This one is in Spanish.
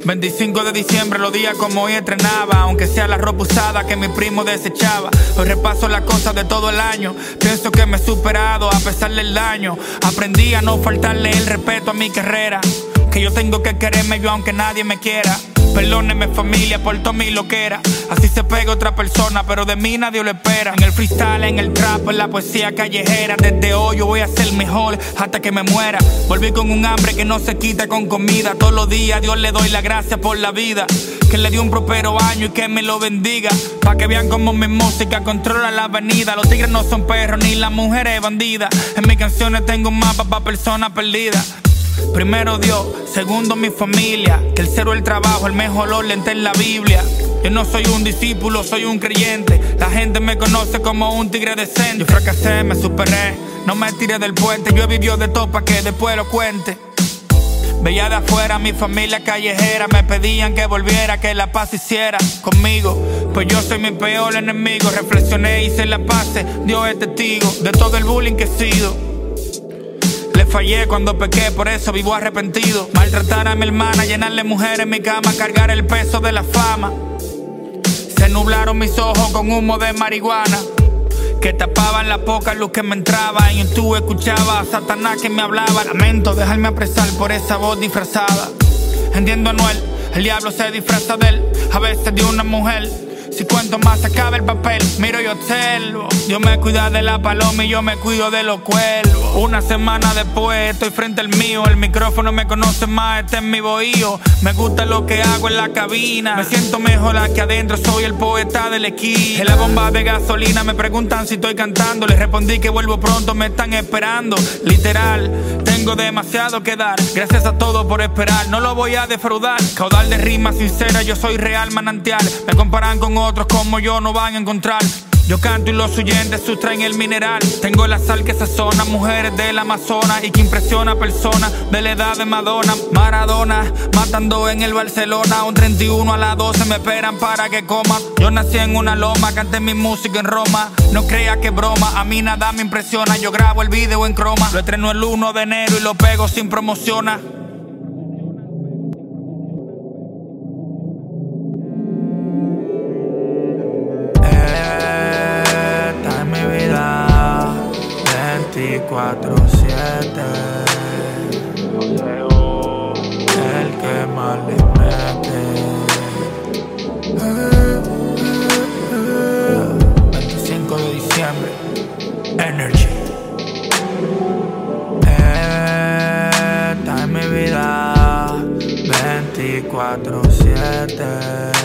25 de diciembre, los días como hoy estrenaba, aunque sea la ropa usada que mi primo desechaba. Hoy repaso las cosas de todo el año, pienso que me he superado a pesar del daño. Aprendí a no faltarle el respeto a mi carrera, que yo tengo que quererme yo aunque nadie me quiera. Perdóneme familia por todo mi loquera, así se pega otra persona, pero de mí nadie lo espera. En el freestyle, en el trap, en la poesía callejera, desde hoy yo voy a ser mejor hasta que me muera. Volví con un hambre que no se quita con comida. Todos los días a Dios le doy las gracias por la vida, que le dio un próspero año y que me lo bendiga. Pa' que vean como mi música controla la avenida. Los tigres no son perros ni las mujeres bandidas. En mis canciones tengo un mapa pa' personas perdidas. Primero Dios, segundo mi familia, tercero el trabajo, el mejor orden está en la Biblia. Yo no soy un discípulo, soy un creyente. La gente me conoce como un tigre decente. Yo fracasé, me superé, no me tiré del puente. Yo he vivido de todo pa' que después lo cuente. Veía de afuera mi familia callejera, me pedían que volviera, que la paz hiciera conmigo, pues yo soy mi peor enemigo. Reflexioné, hice la paz, Dios es testigo de todo el bullying que he sido. Le fallé cuando pequé, por eso vivo arrepentido. Maltratar a mi hermana, llenarle mujeres en mi cama, cargar el peso de la fama. Se nublaron mis ojos con humo de marihuana, que tapaban la poca luz que me entraba. En YouTube escuchaba a Satanás que me hablaba. Lamento dejarme apresar por esa voz disfrazada. Entiendo a Anuel, el diablo se disfraza de él, a veces de una mujer. Si cuanto más se acaba el papel, miro y observo. Dios me cuida de la paloma y yo me cuido de los cuervos. Una semana después estoy frente al mío, el micrófono me conoce más, este es mi bohío. Me gusta lo que hago en la cabina, me siento mejor aquí adentro, soy el poeta del esquí. En la bomba de gasolina me preguntan si estoy cantando, les respondí que vuelvo pronto, me están esperando. Literal, tengo demasiado que dar, gracias a todos por esperar, no lo voy a defraudar. Caudal de rimas sinceras, yo soy real manantial. Me comparan con otros como yo no van a encontrar. Yo canto y los oyentes sustraen el mineral. Tengo la sal que sazona mujeres del Amazonas y que impresiona personas de la edad de Madonna. Maradona, matando en el Barcelona. Un 31 a las 12 me esperan para que coma. Yo nací en una loma, canté mi música en Roma. No crea que broma, a mí nada me impresiona. Yo grabo el video en croma, lo estreno el 1 de enero y lo pego sin promociona. Esta es mi vida 24/7. El que más le mete. 25 de diciembre, Energy. Esta es mi vida 24/7.